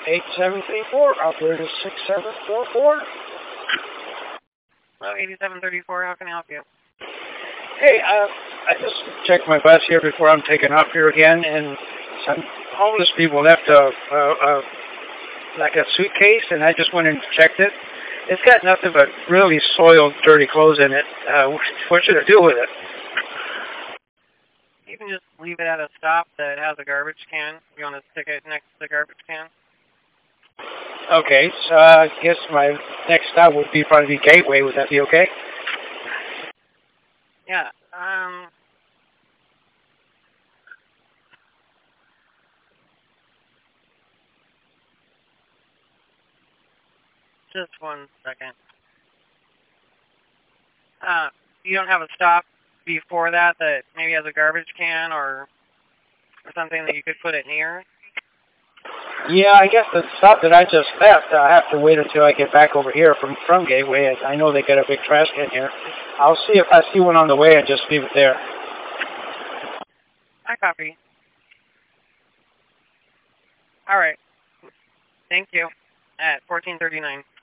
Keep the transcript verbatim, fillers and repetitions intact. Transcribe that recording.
eight seven three four, operator six seven four four. Hello, eighty-seven thirty-four, how can I help you? Hey, uh, I just checked my bus here before I'm taking off here again, and some homeless people left a, a, a like a suitcase, and I just went and checked it. It's got nothing but really soiled, dirty clothes in it. Uh, what should I do with it? You can just leave it at a stop that has a garbage can. You want to stick it next to the garbage can? Okay, so I guess my next stop would be probably Gateway. Would that be okay? Yeah, um... just one second. Uh, you don't have a stop before that that maybe has a garbage can or, or something that you could put it near? Yeah, I guess the stop that I just left, I have to wait until I get back over here from, from Gateway. I know they got a big trash can here. I'll see if I see one on the way and just leave it there. I copy. All right. Thank you. At fourteen thirty-nine.